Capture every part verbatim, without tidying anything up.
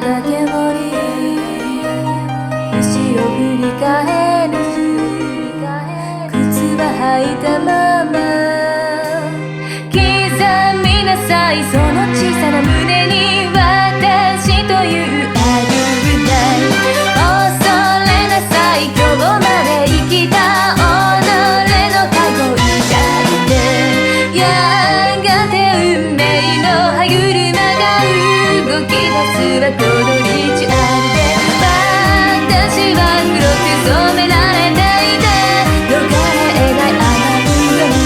けぼり石を振り返る靴は履いたまま刻みなさいその小さな胸に私というあるない恐れなさい今日まで生きた己の過去抱いてやがて運命の歯車が動き出すはこのリチュアルで私は黒く染められていて逃れないあなた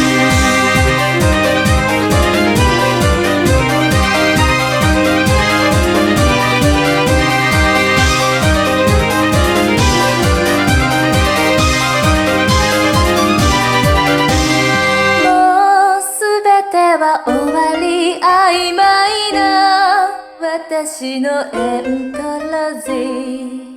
もうすべては終わり曖昧な私のエントロジー